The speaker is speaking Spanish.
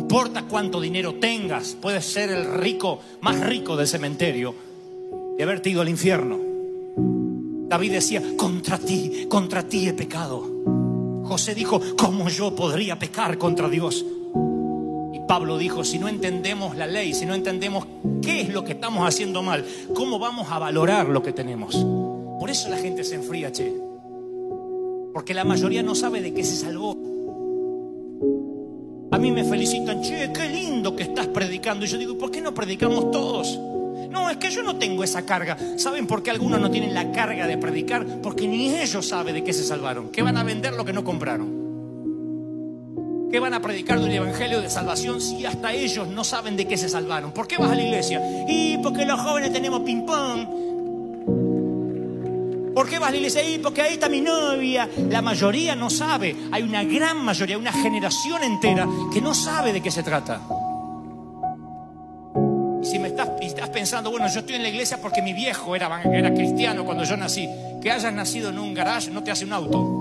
importa cuánto dinero tengas, puedes ser el rico más rico del cementerio y haberte ido al infierno. David decía, contra ti he pecado. José dijo, ¿cómo yo podría pecar contra Dios? Y Pablo dijo, si no entendemos la ley, si no entendemos qué es lo que estamos haciendo mal, ¿cómo vamos a valorar lo que tenemos? Por eso la gente se enfría, che. Porque la mayoría no sabe de qué se salvó. A mí me felicitan, che, qué lindo que estás predicando. Y yo digo, ¿por qué no predicamos todos? No, es que yo no tengo esa carga. ¿Saben por qué algunos no tienen la carga de predicar? Porque ni ellos saben de qué se salvaron. ¿Qué van a vender lo que no compraron? ¿Qué van a predicar del evangelio de salvación si hasta ellos no saben de qué se salvaron? ¿Por qué vas a la iglesia? Y porque los jóvenes tenemos ping-pong. ¿Por qué vas a la iglesia? Y porque ahí está mi novia. La mayoría no sabe. Hay una gran mayoría, una generación entera que no sabe de qué se trata. Y si estás pensando, bueno, yo estoy en la iglesia porque mi viejo era cristiano cuando yo nací. Que hayas nacido en un garage no te hace un auto.